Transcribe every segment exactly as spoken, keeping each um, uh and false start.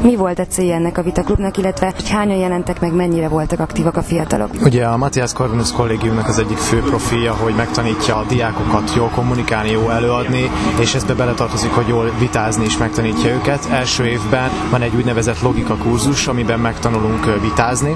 Mi volt a célja ennek a vitaklubnak, illetve hogy hányan jelentek meg, mennyire voltak aktívak a fiatalok? Ugye a Matthias Corvinus kollégiumnak az egyik fő profilja, hogy megtanítja a diákokat jól kommunikálni, jól előadni, és ezbe beletartozik, hogy jól vitázni is megtanítja őket. Első évben van egy úgynevezett logika kurzus, amiben megtanulunk vitázni,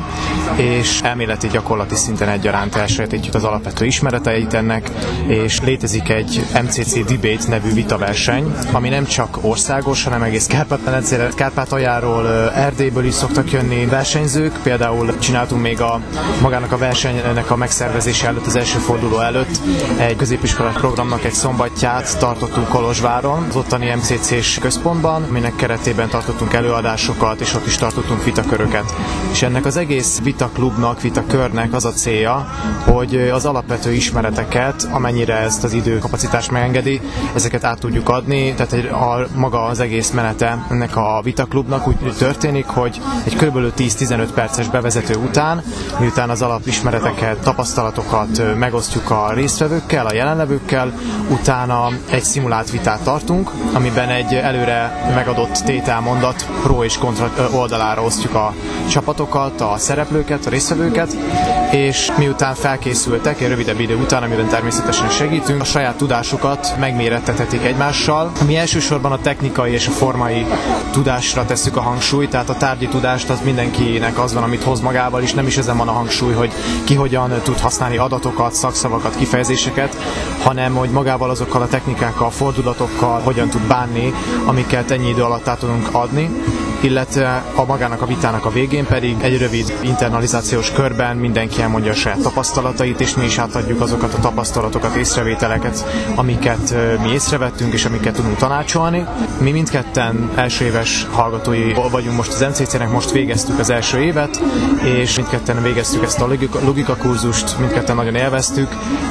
és elméleti gyakorlati szinten egyaránt elsajátítjuk az alapvető ismereteit ennek, és létezik egy em cé cé Debate nevű vitaverseny, ami nem csak országos, hanem egész Kárpát-medencére, Kárpátaljáról, Erdélyből is szoktak jönni versenyzők. Például csináltunk még a magának a versenynek a megszervezése előtt, az első forduló előtt egy középiskolai programnak egy szombatját tartottunk Kolozsváron, az ottani em cé cés központban, aminek keretében tartottunk előadásokat, és ott is tartottunk vitaköröket. És ennek az egész vitaklubnak, vitakörnek az a célja, hogy az alapvető ismereteket, amennyire ezt az időkapacitást megengedi, ezeket át tudjuk adni, tehát a, maga az egész menete ennek a vitaklubnak úgy történik, hogy egy kb. tíz-tizenöt perces bevezető után, miután az alapismereteket, tapasztalatokat megosztjuk a résztvevőkkel, a jelenlevőkkel, utána egy szimulált vitát tartunk, amiben egy előre megadott tételmondat pro és kontra oldalára osztjuk a csapatokat, a szereplőket, a résztvevőket, és miután felkészültek, egy rövidebb idő után, amiben természetesen segítünk, a saját tudásukat megmérettethetik egymással. Mi elsősorban a technikai és a formai tudásra tesszük a hangsúlyt, tehát a tárgyi tudást az mindenkinek az van, amit hoz magával, és nem is ezen van a hangsúly, hogy ki hogyan tud használni adatokat, szakszavakat, kifejezéseket, hanem hogy magával azokkal a technikákkal, fordulatokkal hogyan tud bánni, amiket ennyi idő alatt át tudunk adni, illetve a magának a vitának a végén pedig egy rövid internalizációs körben mindenki elmondja a saját tapasztalatait, és mi is átadjuk azokat a tapasztalatokat, észrevételeket, amiket mi észrevettünk, és amiket tudunk tanácsolni. Mi mindketten első éves hallgatói vagyunk most az em cé cének, most végeztük az első évet, és mindketten végeztük ezt a logika kurzust, mindketten nagyon élveztük,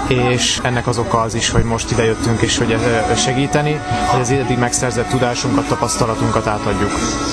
és ennek az oka az is, hogy most idejöttünk, és hogy segíteni, hogy az eddig megszerzett tudásunkat, tapasztalatunkat átadjuk.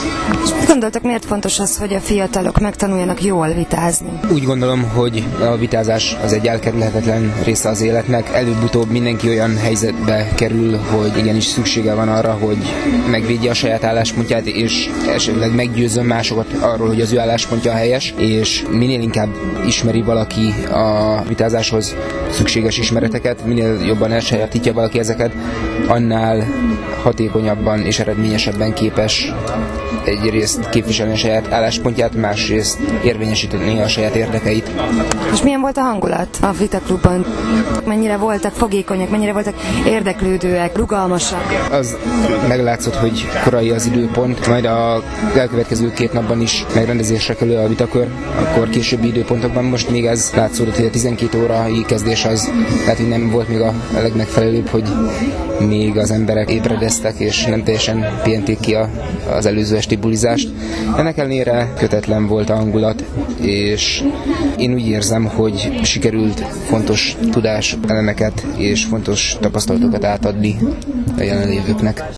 És gondoltak, miért fontos az, hogy a fiatalok megtanuljanak jól vitázni? Úgy gondolom, hogy a vitázás az egy elkerülhetetlen része az életnek. Előbb-utóbb mindenki olyan helyzetbe kerül, hogy igenis szüksége van arra, hogy megvédje a saját álláspontját, és esetleg meggyőzzön másokat arról, hogy az ő álláspontja helyes, és minél inkább ismeri valaki a vitázáshoz szükséges ismereteket, minél jobban elsajátítja valaki ezeket, annál hatékonyabban és eredményesebben képes egyrészt képviselni a saját álláspontját, másrészt érvényesíteni a saját érdekeit. És milyen volt a hangulat a vitaklubban? Mennyire voltak fogékonyak, mennyire voltak érdeklődőek, rugalmasak? Az meglátszott, hogy korai az időpont, majd a elkövetkező két napban is megrendezésre kerül a vitakör, akkor későbbi időpontokban most még ez látszódott, hogy a tizenkét órai kezdés az, tehát hogy nem volt még a legmegfelelőbb, hogy még az emberek ébredeztek, és nem teljesen pihenték ki a, az előző esti bulizást. Ennek ellenére kötetlen volt a hangulat, és én úgy érzem, hogy sikerült fontos tudás elemeket és fontos tapasztalatokat átadni a jelenlévőknek.